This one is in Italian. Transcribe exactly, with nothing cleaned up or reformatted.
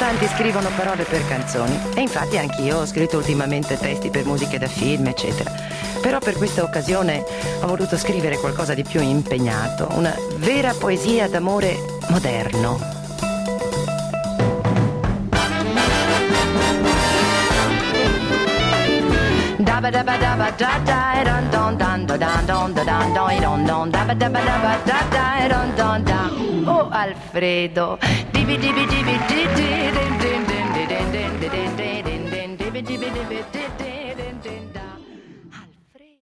tanti scrivono parole per canzoni e infatti anch'io ho scritto ultimamente testi per musiche da film, eccetera. Però per questa occasione ho voluto scrivere qualcosa di più impegnato, una vera poesia d'amore moderno. Dabba dabba dabba da da don don don don don don don don don dabba dabba dabba da da don don da. Oh Alfredo, dibi dibi dibi di di din din din din din din din din din din dibi dibi dibi di di.